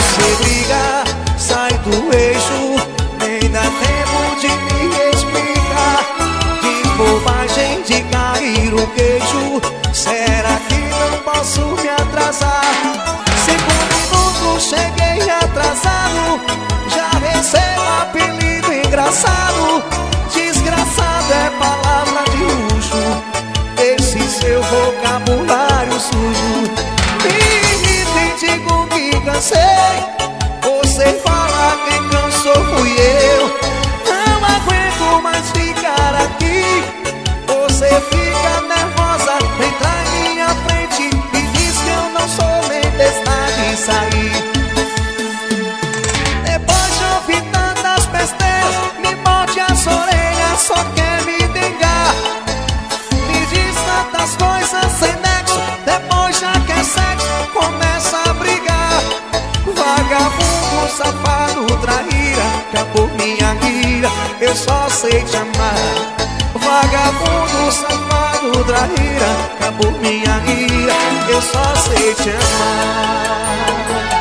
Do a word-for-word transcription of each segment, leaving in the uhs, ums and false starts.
Você briga, sai do eixo, nem dá tempo de me explicar. De bobagem de cair o queixo, será que não posso me atrasar? Cinco minutos cheguei atrasado, já recebo apelido engraçado. Desgraçado é palavra de luxo, esse seu vocabulário sujo. Me irrita e digo que cansei, você fala quem cansou fui eu. Não aguento mais ficar aqui, você fica nervosa, entra em minha frente e diz que eu não sou nem besta de sair. Depois de ouvir tantas besteiras, me morde as orelhas, só quer me dengar. Me diz tantas coisas sem nexo, depois já quer sexo, começa a brigar. Vagabundo, safado, traíra, acabou minha ira, eu só sei te amar. Vagabundo, safado, traíra, acabou minha ira, eu só sei te amar.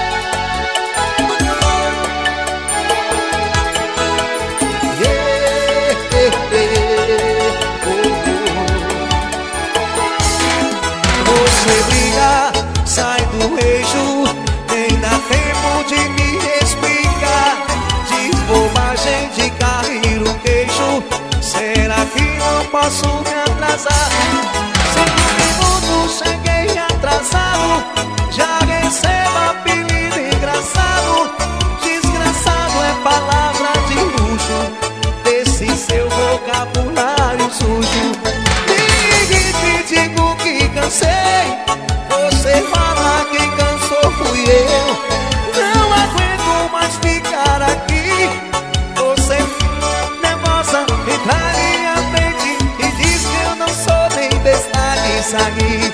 Yeah, yeah, yeah. Oh, oh. Você briga, sai do eixo, nem dá tempo de me explicar. De bobagem de cair o queixo, será que não posso me atrasar? Cinco minutos cheguei atrasado, já recebo apelido engraçado. Desgraçado é palavra de luxo, desse seu vocabulário sujo. Me irrita e digo que cansei, você fala quem cansou fui eu. Não aguento mais ficar aqui, você nervosa, entra em minha frente e diz que eu não sou nem besta de sair.